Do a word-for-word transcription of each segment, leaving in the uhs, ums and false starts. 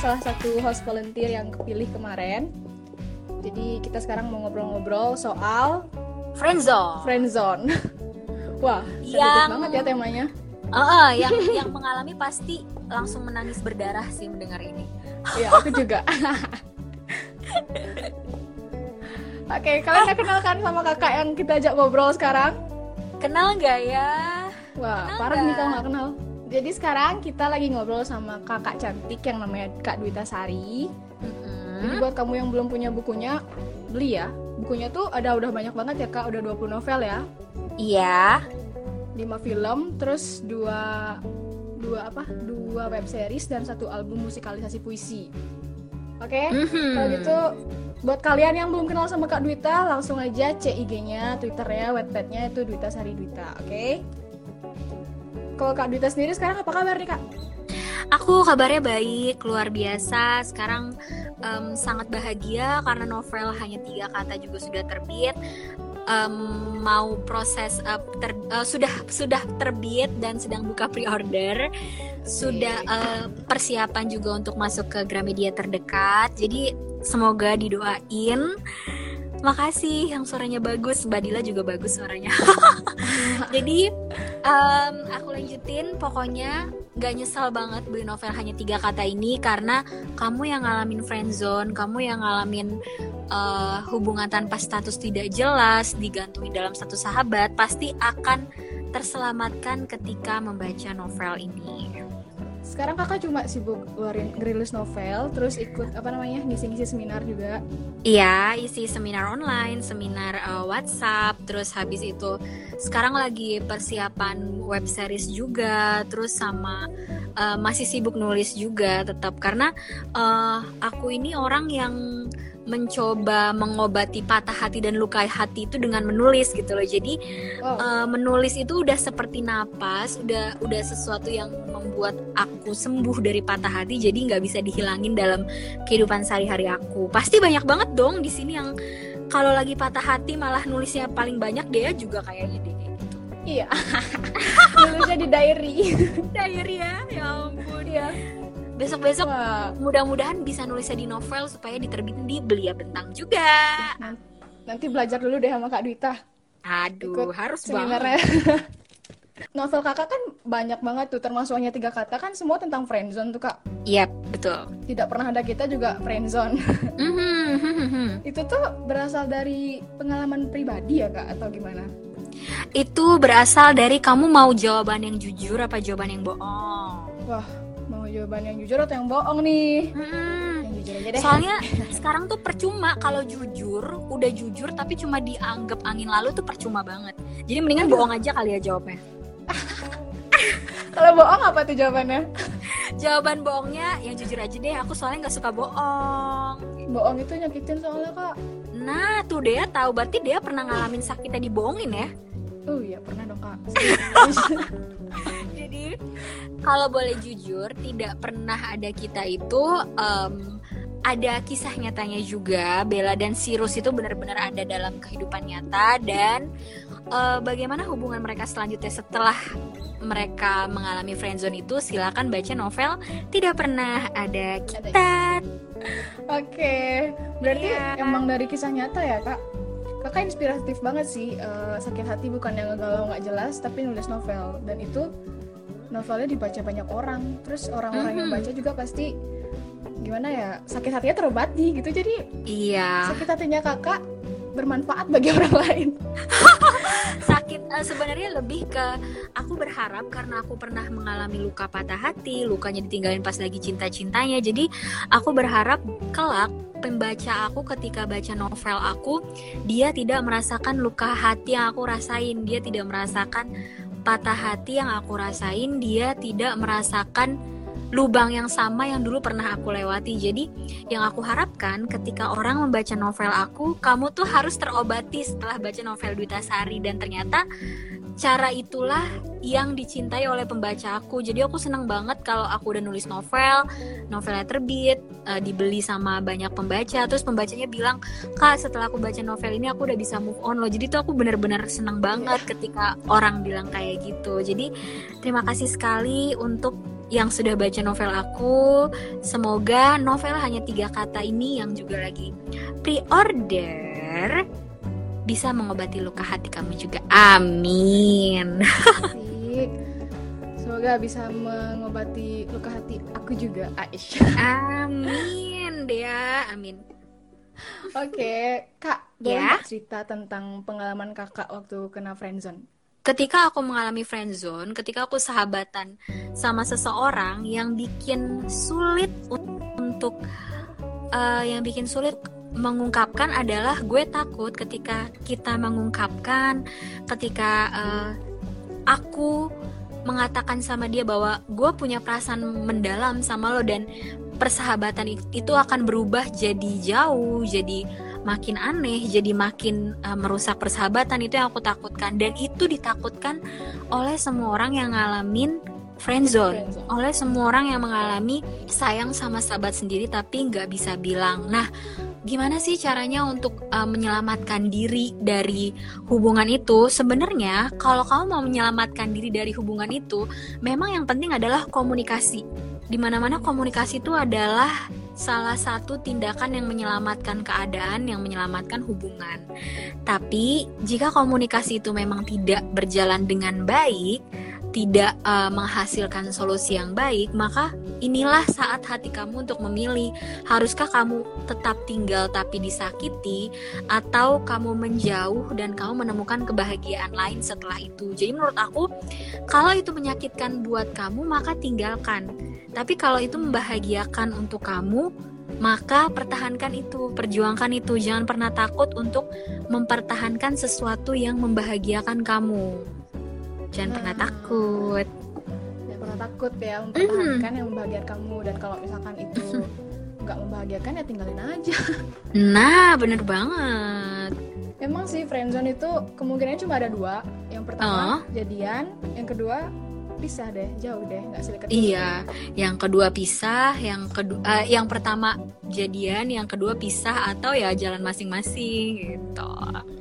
salah satu host volunteer yang kepilih kemarin. Jadi kita sekarang mau ngobrol-ngobrol soal friendzone. Friendzone. Wah, sensitif Yang- banget ya temanya. Uh, yang yang mengalami pasti langsung menangis berdarah sih mendengar ini. Iya, aku juga. Oke, kalian udah kenal kan sama kakak yang kita ajak ngobrol sekarang? Kenal nggak ya? Wah, Kenal parah nggak? nih kalau nggak kenal. Jadi sekarang kita lagi ngobrol sama kakak cantik yang namanya Kak Dwita Sari. Mm-mm. Jadi buat kamu yang belum punya bukunya, beli ya. Bukunya tuh ada udah banyak banget ya Kak, udah dua puluh novel ya. Iya. lima film, terus dua dua apa? Dua web series dan satu album musikalisasi puisi. Oke? Mhm. Kalau gitu buat kalian yang belum kenal sama Kak Dwita, langsung aja cek I G-nya, Twitter-nya, Wattpad-nya itu Dwita Sari Dwita, oke? Kalau Kak Dwita sendiri sekarang apa kabar nih Kak? Aku kabarnya baik, luar biasa. Sekarang em, sangat bahagia karena novel Hanya Tiga Kata juga sudah terbit. Em, mau proses eh, ter- eh, sudah sudah terbit dan sedang buka pre-order. Sudah eh, persiapan juga untuk masuk ke Gramedia terdekat. Jadi semoga didoain. Makasih yang suaranya bagus, Mbak Dila juga bagus suaranya. Jadi em, aku lanjutin, pokoknya gak nyesel banget beli novel Hanya Tiga Kata ini karena kamu yang ngalamin friendzone, kamu yang ngalamin eh, hubungan tanpa status tidak jelas, digantungin dalam status sahabat, pasti akan terselamatkan ketika membaca novel ini. Sekarang kakak cuma sibuk ngeluarin ngerilis novel, terus ikut apa namanya ngisi-ngisi seminar juga. Iya, isi seminar online, seminar uh, WhatsApp, terus habis itu sekarang lagi persiapan web series juga, terus sama uh, masih sibuk nulis juga tetap karena uh, aku ini orang yang mencoba mengobati patah hati dan luka hati itu dengan menulis gitu loh. Jadi Wow. uh, menulis itu udah seperti napas, udah udah sesuatu yang membuat aku sembuh dari patah hati. Jadi nggak bisa dihilangin dalam kehidupan sehari-hari aku. Pasti banyak banget dong di sini yang kalau lagi patah hati malah nulisnya paling banyak. Dia juga kayaknya deh kayak gitu. Iya. Nulisnya di diary. Diary ya, ya ampun. Iya. Besok-besok Wah. mudah-mudahan bisa nulisnya di novel supaya diterbitin di Belia Bentang juga. Nanti belajar dulu deh sama Kak Dwita. Aduh, Ikut harus banget. seminarnya. Novel kakak kan banyak banget tuh, termasuk Hanya Tiga Kata kan semua tentang friendzone tuh Kak. Iya, betul. Tidak pernah ada kita juga friendzone. Mhm. Itu tuh berasal dari pengalaman pribadi ya Kak atau gimana? Itu berasal dari kamu mau jawaban yang jujur apa jawaban yang bohong. Wah, mau jawaban yang jujur atau yang bohong nih? Mm-mm. Yang jujur aja deh. Soalnya sekarang tuh percuma kalau jujur, udah jujur tapi cuma dianggap angin lalu tuh percuma banget. Jadi mendingan bohong aja kali ya jawabnya. Kalau bohong apa tuh jawabannya? Jawaban bohongnya yang jujur aja deh, aku soalnya nggak suka bohong. Bohong itu nyakitin soalnya Kak. Nah tuh Dea tahu, berarti Dea pernah ngalamin sakitnya dibohongin ya. Oh iya pernah dong Kak. Jadi kalau boleh jujur, tidak pernah ada kita itu em, ada kisah nyatanya juga. Bella dan Cyrus itu benar-benar ada dalam kehidupan nyata. Dan eh, bagaimana hubungan mereka selanjutnya setelah mereka mengalami friendzone itu, silakan baca novel Tidak Pernah Ada Kita. Oke, berarti Iya. emang dari kisah nyata ya Kak? Kakak inspiratif banget sih, eh, sakit hati bukan yang ngegalau nggak jelas, tapi nulis novel. Dan itu novelnya dibaca banyak orang, terus orang-orang yang Mhm. baca juga pasti gimana ya, sakit hatinya terobati gitu. Jadi Iya. sakit hatinya kakak bermanfaat bagi orang lain. Sakit eh, sebenarnya lebih ke aku berharap karena aku pernah mengalami luka patah hati, lukanya ditinggalin pas lagi cinta-cintanya. Jadi aku berharap kelak pembaca aku ketika baca novel aku, dia tidak merasakan luka hati yang aku rasain, dia tidak merasakan patah hati yang aku rasain, dia tidak merasakan lubang yang sama yang dulu pernah aku lewati. Jadi yang aku harapkan ketika orang membaca novel aku, kamu tuh harus terobati setelah baca novel Dwita Sari. Dan ternyata cara itulah yang dicintai oleh pembaca aku. Jadi aku senang banget kalau aku udah nulis novel, novelnya terbit, uh, dibeli sama banyak pembaca, terus pembacanya bilang, "Kak, setelah aku baca novel ini aku udah bisa move on loh." Jadi tuh aku benar-benar senang banget ketika orang bilang kayak gitu. Jadi terima kasih sekali untuk yang sudah baca novel aku. Semoga novel hanya tiga kata ini yang juga lagi pre-order bisa mengobati luka hati kamu juga. Amin. Asik. Semoga bisa mengobati luka hati aku juga, Aisyah. Amin, Dea. Amin. Oke, Kak, boleh Ya. nggak cerita tentang pengalaman Kakak waktu kena friendzone? Ketika aku mengalami friendzone, ketika aku sahabatan sama seseorang yang bikin sulit untuk uh, yang bikin sulit mengungkapkan adalah gue takut ketika kita mengungkapkan, ketika uh, aku mengatakan sama dia bahwa gue punya perasaan mendalam sama lo dan persahabatan itu akan berubah jadi jauh, jadi makin aneh, jadi makin uh, merusak persahabatan. Itu yang aku takutkan, dan itu ditakutkan oleh semua orang yang ngalamin friendzone, Friendzone. oleh semua orang yang mengalami sayang sama sahabat sendiri tapi nggak bisa bilang. Nah, gimana sih caranya untuk uh, menyelamatkan diri dari hubungan itu? Sebenarnya kalau kamu mau menyelamatkan diri dari hubungan itu, memang yang penting adalah komunikasi. Dimana-mana komunikasi itu adalah salah satu tindakan yang menyelamatkan keadaan, yang menyelamatkan hubungan. Tapi jika komunikasi itu memang tidak berjalan dengan baik, tidak uh, menghasilkan solusi yang baik, maka inilah saat hati kamu untuk memilih. Haruskah kamu tetap tinggal tapi disakiti, atau kamu menjauh dan kamu menemukan kebahagiaan lain setelah itu? Jadi menurut aku, kalau itu menyakitkan buat kamu, maka tinggalkan. Tapi kalau itu membahagiakan untuk kamu, maka pertahankan itu, perjuangkan itu. Jangan pernah takut untuk mempertahankan sesuatu yang membahagiakan kamu. Jangan Nah. pernah takut. Jangan pernah takut ya mempertahankan yang membahagiakan kamu. Dan kalau misalkan itu nggak membahagiakan, ya tinggalin aja. Nah, bener banget. Emang sih friendzone itu kemungkinannya cuma ada dua. Yang pertama Oh. jadian, yang kedua pisah deh, jauh deh, nggak sedekat itu. Iya, yang kedua pisah, yang kedua, uh, yang pertama jadian, yang kedua pisah atau ya jalan masing-masing gitu.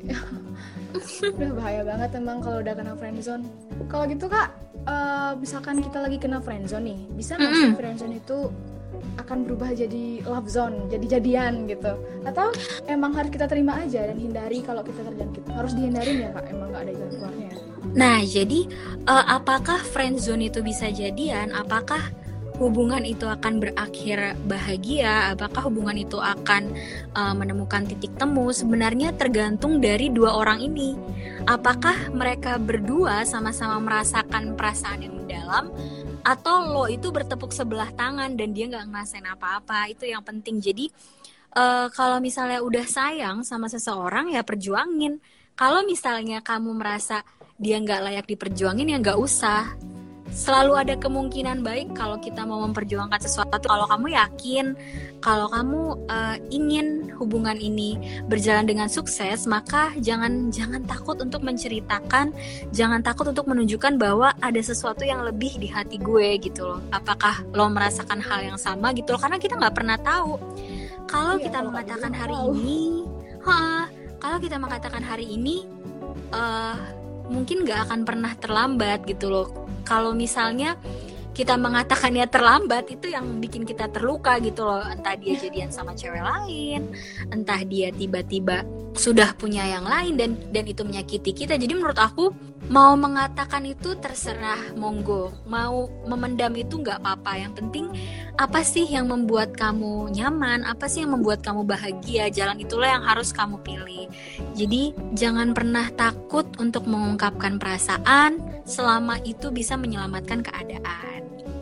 Udah bahaya banget emang kalau udah kena friendzone. Kalau gitu Kak, eh, misalkan kita lagi kena friendzone nih, bisa nggak sih Mm-mm. friendzone itu akan berubah jadi love zone, jadi jadian gitu? Atau emang harus kita terima aja dan hindari kalau kita terjangkit? Harus dihindarin ya Kak, emang nggak ada jalan keluarnya. Nah, jadi uh, apakah friendzone itu bisa jadian? Apakah hubungan itu akan berakhir bahagia? Apakah hubungan itu akan uh, menemukan titik temu? Sebenarnya tergantung dari dua orang ini. Apakah mereka berdua sama-sama merasakan perasaan yang mendalam, atau lo itu bertepuk sebelah tangan dan dia nggak ngerasain apa-apa? Itu yang penting. Jadi uh, kalau misalnya udah sayang sama seseorang, ya perjuangin. Kalau misalnya kamu merasa dia nggak layak diperjuangin, ya nggak usah. Selalu ada kemungkinan baik kalau kita mau memperjuangkan sesuatu. Kalau kamu yakin, kalau kamu uh, ingin hubungan ini berjalan dengan sukses, maka jangan jangan takut untuk menceritakan, jangan takut untuk menunjukkan bahwa ada sesuatu yang lebih di hati gue gitu loh. Apakah lo merasakan hal yang sama gitu loh? Karena kita nggak pernah tahu. Kalau Iya, kita kalau mengatakan nggak hari tahu. ini, ha, kalau kita mengatakan hari ini, uh, mungkin nggak akan pernah terlambat gitu loh. Kalau misalnya kita mengatakannya terlambat, itu yang bikin kita terluka gitu loh. Entah dia jadian sama cewek lain, entah dia tiba-tiba sudah punya yang lain, dan dan itu menyakiti kita. Jadi menurut aku, mau mengatakan itu terserah, monggo. Mau memendam itu nggak apa-apa. Yang penting apa sih yang membuat kamu nyaman, apa sih yang membuat kamu bahagia, jalan itulah yang harus kamu pilih. Jadi jangan pernah takut untuk mengungkapkan perasaan selama itu bisa menyelamatkan keadaan.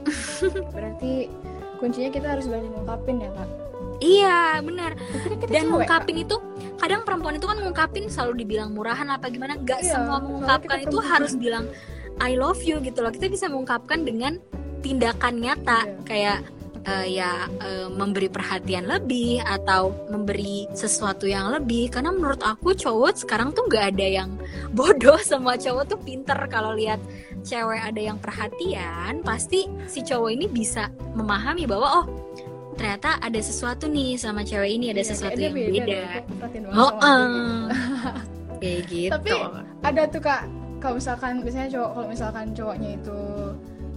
Berarti kuncinya kita harus berani ngungkapin ya Kak. Iya, benar. Tapi kan kita Dan cewek, ngungkapin itu, kadang perempuan itu kan ngungkapin selalu dibilang murahan apa gimana. Gak Iya, semua soalnya mengungkapkan kita itu perempuan. harus bilang I love you gitu loh. Kita bisa mengungkapkan dengan tindakan nyata. Iya. Kayak uh, ya uh, memberi perhatian lebih, atau memberi sesuatu yang lebih. Karena menurut aku cowok sekarang tuh gak ada yang bodoh. Semua cowok tuh pinter. Kalau lihat cewek ada yang perhatian, pasti si cowok ini bisa memahami bahwa oh, ternyata ada sesuatu nih sama cewek ini, ada Iya, sesuatu kayaknya yang beda beda. deh, kok perhatiin banget Oh, sama aku gitu. uh. Kayak gitu. Tapi ada tuh Kak, kalau misalkan biasanya cowok, kalau misalkan cowoknya itu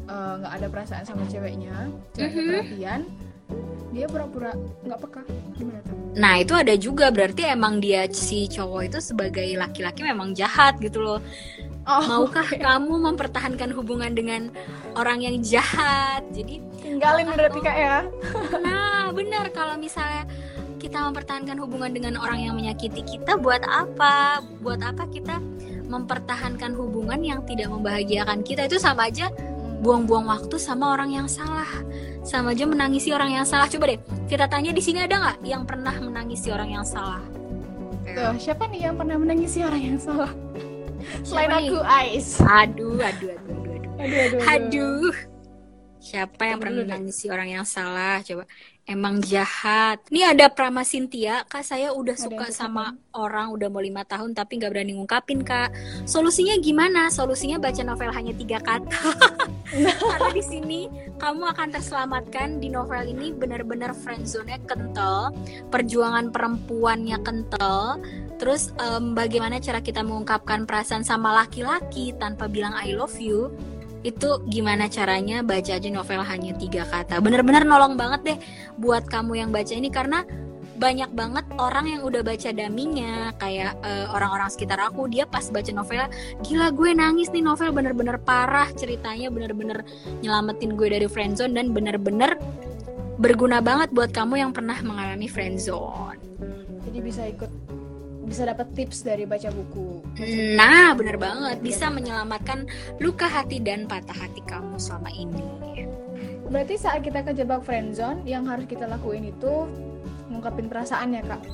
eh, nggak ada perasaan sama ceweknya, ceweknya Mhm. perhatian, dia pura-pura nggak peka, gimana tuh? Nah itu ada juga, berarti emang dia si cowok itu sebagai laki-laki memang jahat gitu loh. Oh, Maukah oke. kamu mempertahankan hubungan dengan orang yang jahat? Jadi Tinggalin berarti kak ya? nah benar, kalau misalnya kita mempertahankan hubungan dengan orang yang menyakiti kita, buat apa? Buat apa kita mempertahankan hubungan yang tidak membahagiakan kita? Itu sama aja buang-buang waktu sama orang yang salah, sama aja menangisi orang yang salah. Coba deh kita tanya di sini, ada nggak yang pernah menangisi orang yang salah? Tuh, siapa nih yang pernah menangisi orang yang salah? Selain Siapa nih? aku, Ais. Aduh, aduh, aduh, aduh, aduh. Aduh, aduh, Aduh. Siapa yang Tunggu pernah dulu deh. menangisi orang yang salah? Coba. Emang jahat. Nih ada Prama Cynthia, Kak saya udah Ada suka yang sama suka, orang udah mau lima tahun tapi nggak berani ngungkapin, Kak. Solusinya gimana? Solusinya baca novel hanya tiga kata. Karena di sini kamu akan terselamatkan. Di novel ini benar-benar friendzone-nya kental, perjuangan perempuannya kental. Terus em, bagaimana cara kita mengungkapkan perasaan sama laki-laki tanpa bilang I love you? Itu gimana caranya? Baca aja novel hanya tiga kata. Bener-bener nolong banget deh buat kamu yang baca ini, karena banyak banget orang yang udah baca daminya, kayak eh, orang-orang sekitar aku, dia pas baca novelnya, gila gue nangis nih, novel bener-bener parah ceritanya, bener-bener nyelamatin gue dari friendzone dan bener-bener berguna banget buat kamu yang pernah mengalami friendzone. jadi bisa ikut, bisa dapat tips dari baca buku. Nah, bener banget, bisa menyelamatkan luka hati dan patah hati kamu selama ini. Berarti saat kita kejebak friendzone, yang harus kita lakuin itu ngungkapin perasaan ya kak?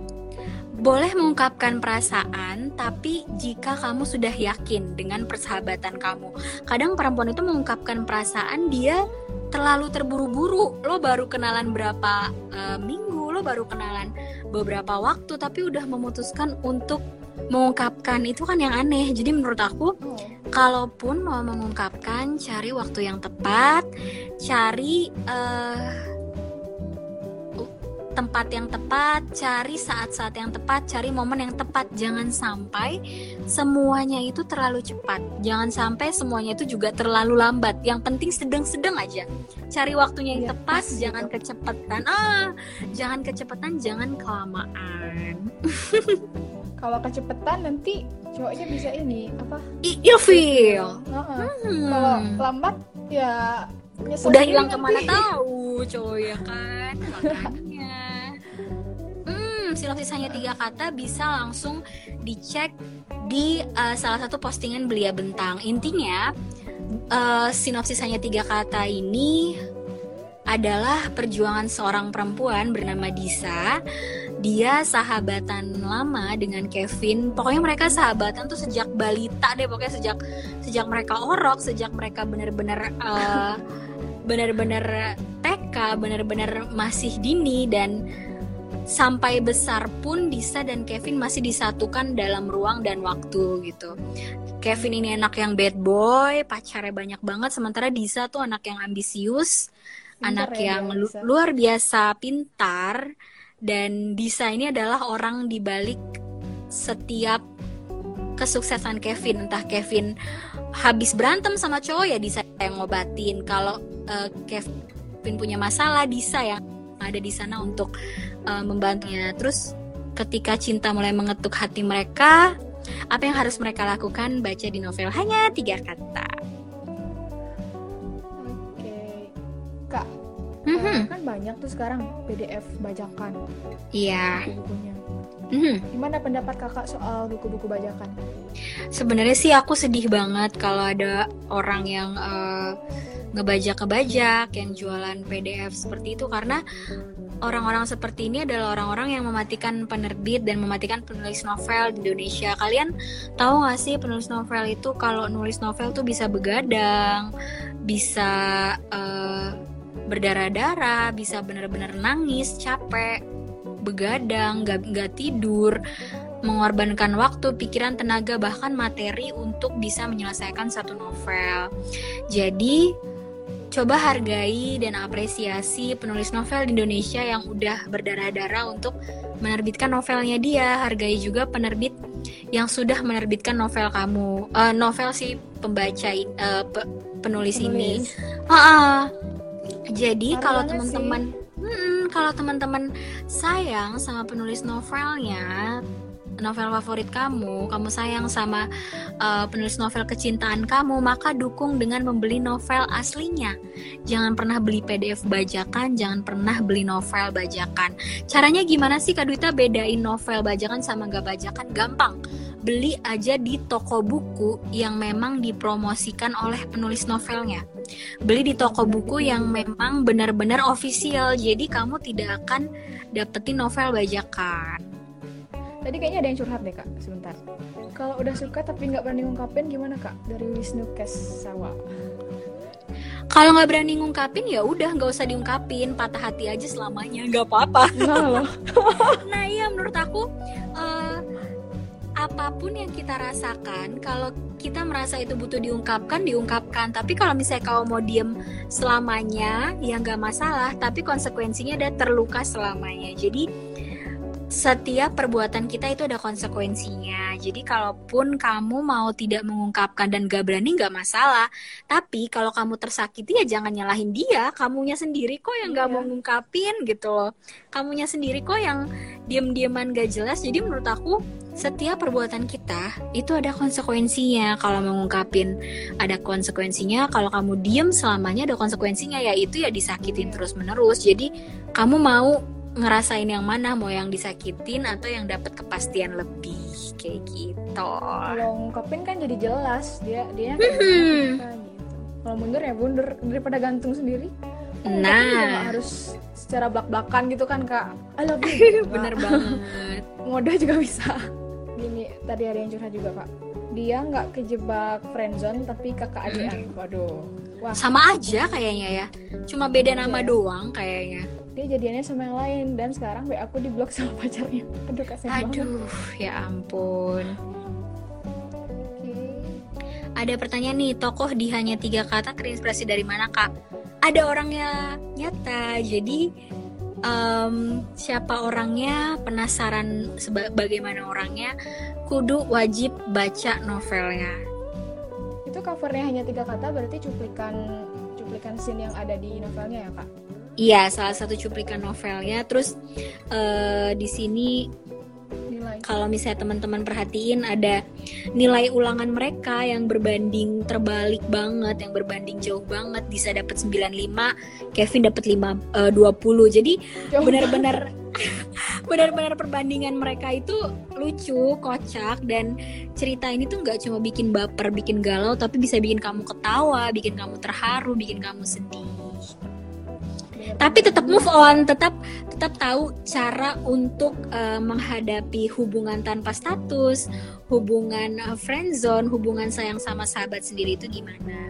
Boleh mengungkapkan perasaan, tapi jika kamu sudah yakin dengan persahabatan kamu. Kadang perempuan itu mengungkapkan perasaan dia terlalu terburu-buru. Lo baru kenalan berapa uh, minggu, lo baru kenalan beberapa waktu, tapi udah memutuskan untuk mengungkapkan. Itu kan yang aneh. Jadi menurut aku, Oh. kalaupun mau mengungkapkan, cari waktu yang tepat, cari uh, tempat yang tepat, cari saat-saat yang tepat, cari momen yang tepat. Jangan sampai semuanya itu terlalu cepat. Jangan sampai semuanya itu juga terlalu lambat. Yang penting sedang-sedang aja. Cari waktunya yang Ya, tepat, pas jangan gitu. kecepatan. Ah, jangan kecepatan, jangan kelamaan. Kalau kecepetan nanti cowoknya bisa ini apa? I- ilfeel. Heeh. Hmm. Kalau lambat ya nyesel Udah sendiri hilang nanti. kemana tahu, cowok ya kan, makanya. Hmm, sinopsis hanya tiga kata bisa langsung dicek di uh, salah satu postingan Belia Bentang. Intinya uh, sinopsis hanya tiga kata ini adalah perjuangan seorang perempuan bernama Disa. Dia sahabatan lama dengan Kevin. Pokoknya mereka sahabatan tuh sejak balita deh. Pokoknya sejak sejak mereka orok, sejak mereka benar-benar uh, benar-benar T K, benar-benar masih dini, dan sampai besar pun Disa dan Kevin masih disatukan dalam ruang dan waktu gitu. Kevin ini anak yang bad boy, pacarnya banyak banget, sementara Disa tuh anak yang ambisius, Pintar anak ya yang dia, lu- Disa. luar biasa pintar. Dan Disa ini adalah orang di balik setiap kesuksesan Kevin. Entah Kevin habis berantem sama cowok, ya Disa yang ngobatin. Kalau uh, Kevin punya masalah, Disa yang ada di sana untuk uh, membantunya. Terus ketika cinta mulai mengetuk hati mereka, apa yang harus mereka lakukan? Baca di novel hanya tiga kata. Oke. Kak, Mhm. eh, kan banyak tuh sekarang P D F bajakan Iya. buku-bukunya. Mhm. Gimana pendapat kakak soal buku-buku bajakan? Sebenarnya sih aku sedih banget kalau ada orang yang uh, ngebajak-ngebajak, yang jualan P D F seperti itu, karena orang-orang seperti ini adalah orang-orang yang mematikan penerbit dan mematikan penulis novel di Indonesia. Kalian tahu gak sih, penulis novel itu kalau nulis novel tuh bisa begadang, bisa uh, berdarah-darah, bisa benar-benar nangis, capek, begadang, gak, gak tidur, mengorbankan waktu, pikiran, tenaga, bahkan materi untuk bisa menyelesaikan satu novel. Jadi coba hargai dan apresiasi penulis novel di Indonesia yang udah berdarah-darah untuk menerbitkan novelnya dia. Hargai juga penerbit yang sudah menerbitkan novel kamu, uh, novel si pembaca, uh, pe- penulis, Penulis. ini. Ah, jadi Parah kalau banget teman-teman, hmm, kalau teman-teman sayang sama penulis novelnya, novel favorit kamu, kamu sayang sama uh, penulis novel kecintaan kamu, maka dukung dengan membeli novel aslinya. Jangan pernah beli P D F bajakan, jangan pernah beli novel bajakan. Caranya gimana sih Kak Dwita bedain novel bajakan sama gak bajakan? Gampang. Beli aja di toko buku yang memang dipromosikan oleh penulis novelnya. Beli di toko buku yang memang benar-benar official, jadi kamu tidak akan dapetin novel bajakan. Tadi kayaknya ada yang curhat deh kak, sebentar. Kalau udah suka tapi nggak berani ngungkapin gimana kak? Dari Wisnu Kesawa. Kalau nggak berani ngungkapin ya udah nggak usah diungkapin, patah hati aja selamanya, nggak apa-apa. Nah loh. Nah iya menurut aku uh, apapun yang kita rasakan, kalau kita merasa itu butuh diungkapkan, diungkapkan. Tapi kalau misalnya kau mau diem selamanya, ya nggak masalah. Tapi konsekuensinya ada terluka selamanya. Jadi setiap perbuatan kita itu ada konsekuensinya. Jadi kalaupun kamu mau tidak mengungkapkan dan gak berani gak masalah. Tapi kalau kamu tersakiti ya jangan nyalahin dia. Kamunya sendiri kok yang gak Iya. mau ngungkapin gitu loh. Kamunya sendiri kok yang diem-dieman gak jelas. Jadi menurut aku setiap perbuatan kita itu ada konsekuensinya. Kalau mengungkapin ada konsekuensinya. Kalau kamu diem selamanya ada konsekuensinya. Yaitu ya disakitin terus-menerus. Jadi kamu mau ngerasain yang mana, mau yang disakitin atau yang dapat kepastian lebih kayak gitu. Kalau ngungkapin kan jadi jelas dia dia kayak Hmm. gimana kita, gitu. Kalau mundur ya mundur daripada gantung sendiri. Ngungkapin juga Nah, nggak harus secara belak-belakan gitu kan kak. I love you. gitu, bener Kak. banget. Ngode juga bisa. Gini tadi ada yang curhat juga kak. Dia nggak kejebak friendzone tapi kakak adean. Waduh. Wah. Sama aja kayaknya ya. Cuma beda nama Iya. doang kayaknya. Dia jadiannya sama yang lain dan sekarang B aku diblok sama pacarnya. Aduh kasihan banget. Aduh, ya ampun. Oke. Ada pertanyaan nih, tokoh di Hanya Tiga Kata terinspirasi dari mana kak? Ada orangnya nyata, jadi em, siapa orangnya, penasaran seba- bagaimana orangnya, kudu wajib baca novelnya. Itu covernya hanya tiga kata berarti cuplikan cuplikan scene yang ada di novelnya ya kak? Iya, salah satu cuplikan novelnya. Terus eh, di sini Nilai. kalau misalnya teman-teman perhatiin ada nilai ulangan mereka yang berbanding terbalik banget, yang berbanding jauh banget. Disa dapat sembilan puluh lima, Kevin dapat lima eh, dua puluh. Jadi Jauh benar-benar benar-benar perbandingan mereka itu lucu, kocak, dan cerita ini tuh nggak cuma bikin baper, bikin galau, tapi bisa bikin kamu ketawa, bikin kamu terharu, bikin kamu sedih. Tapi tetap move on, tetap tetap tahu cara untuk uh, menghadapi hubungan tanpa status, hubungan uh, friendzone, hubungan sayang sama sahabat sendiri itu gimana.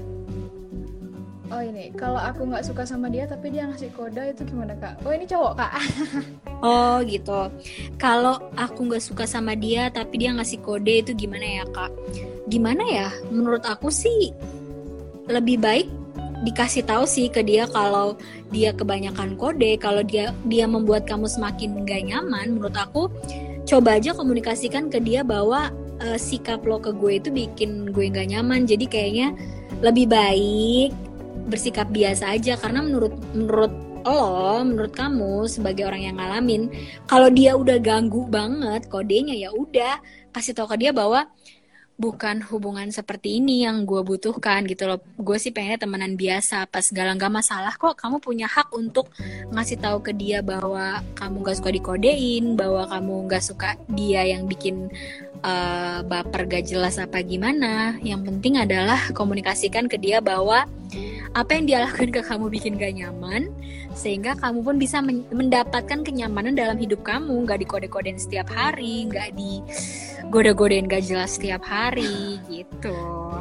Oh ini, kalau aku nggak suka sama dia tapi dia ngasih kode itu gimana kak? Oh ini cowok kak? Oh gitu. Kalau aku nggak suka sama dia tapi dia ngasih kode itu gimana ya kak? Gimana ya? Menurut aku sih lebih baik dikasih tahu sih ke dia kalau dia kebanyakan kode, kalau dia dia membuat kamu semakin gak nyaman. Menurut aku coba aja komunikasikan ke dia bahwa uh, sikap lo ke gue itu bikin gue gak nyaman. Jadi kayaknya lebih baik bersikap biasa aja, karena menurut menurut lo, menurut kamu sebagai orang yang ngalamin, kalau dia udah ganggu banget kodenya, ya udah kasih tahu ke dia bahwa bukan hubungan seperti ini yang gue butuhkan gitu loh. Gue sih pengennya temenan biasa, pas segala gak masalah kok. Kamu punya hak untuk ngasih tahu ke dia bahwa kamu gak suka dikodein, bahwa kamu gak suka dia yang bikin uh, baper gak jelas apa gimana. Yang penting adalah komunikasikan ke dia bahwa apa yang dia lakukan ke kamu bikin gak nyaman, sehingga kamu pun bisa men- mendapatkan kenyamanan dalam hidup kamu. Gak dikode-kodein setiap hari, gak di goda-godain gak jelas setiap hari gitu.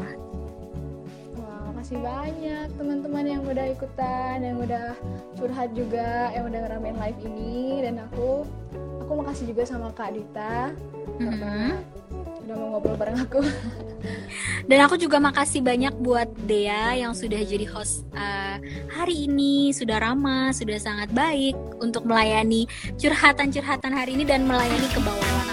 Wah, makasih banyak teman-teman yang udah ikutan, yang udah curhat juga, yang udah ngeramein live ini. Dan aku aku makasih juga sama Kak Dita karena Mm-hmm. udah mau ngobrol bareng aku. Dan aku juga makasih banyak buat Dea yang sudah jadi host uh, hari ini, sudah ramah, sudah sangat baik untuk melayani curhatan-curhatan hari ini dan melayani kebawaan